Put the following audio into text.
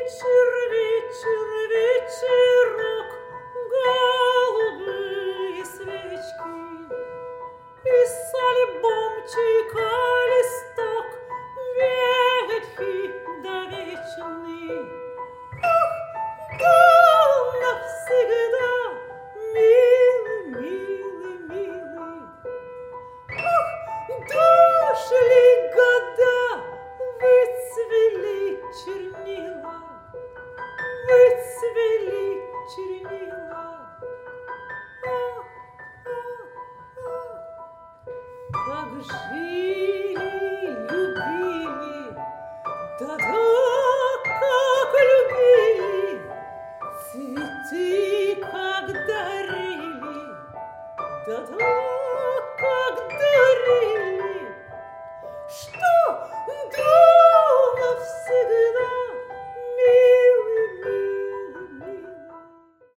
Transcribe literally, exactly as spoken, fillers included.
вечер, вечер, вечерок, голубые свечки, из альбомчика листок, ветхий да вечный. Ах, да навсегда, милый, милый, милый. Ах, дошли года, выцвели чернила, выцвели чернила. Ах, ах, ах. Как жили, любили, да-да, как любили, цветы как дарили, да-да, как дарили. Что? Да